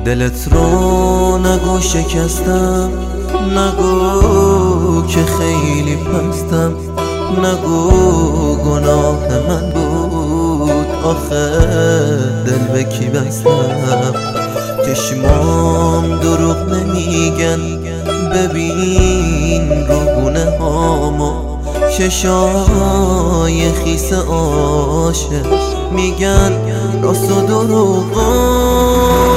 دلت رو نگو شکستم، نگو که خیلی پستم، نگو گناه من بود آخه دل به کی بستم. چشمام دروغ نمیگن، ببین روگونه هامو، چشای خیس عاشق میگن راست و دروغا.